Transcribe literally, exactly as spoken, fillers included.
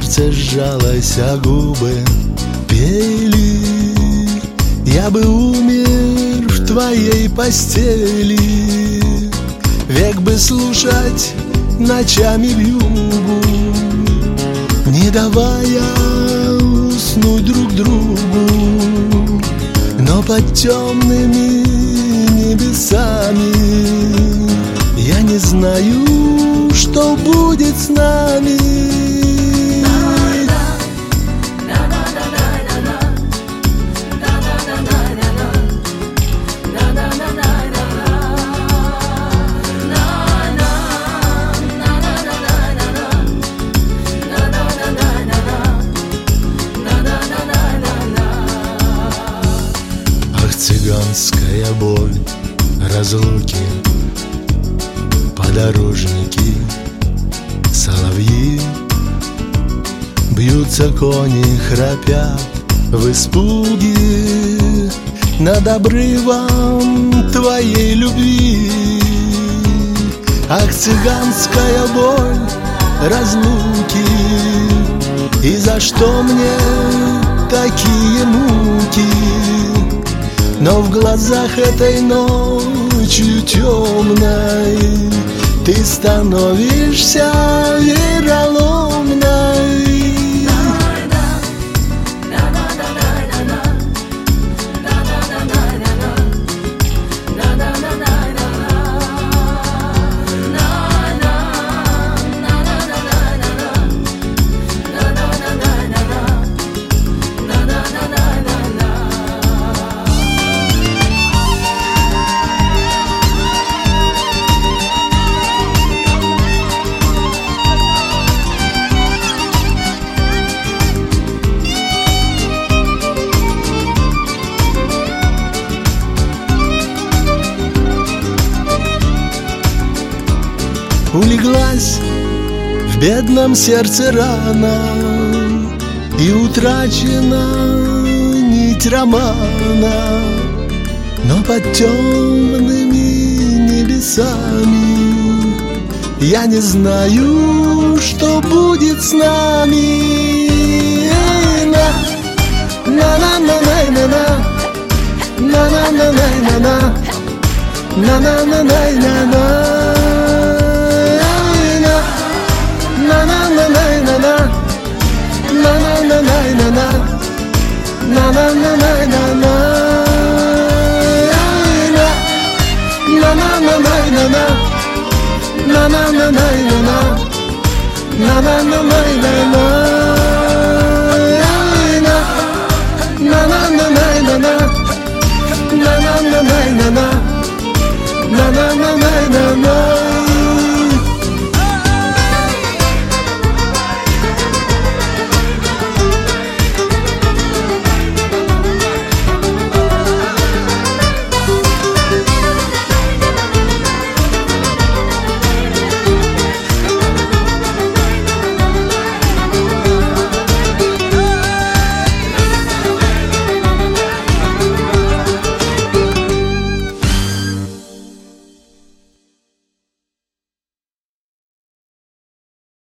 сердце сжалось, а губы пели. Я бы умер в твоей постели, век бы слушать ночами вьюгу, не давая уснуть друг другу. Но под темными небесами я не знаю, что будет с нами. Цыганская боль разлуки, подорожники, соловьи, бьются кони, храпят в испуге над обрывом твоей любви. Ах, цыганская боль разлуки, и за что мне такие муки? Но в глазах этой ночью темной ты становишься вероломной. Улеглась в бедном сердце рана, и утрачена нить романа. Но под темными небесами я не знаю, что будет с нами. На-на-на-на-на-на, на-на-на-на-на-на, на-на-на-на-на-на. Na na na na na na, na na na na na na, na na na na na na, na na na na na na, na na na na na, na na na na na.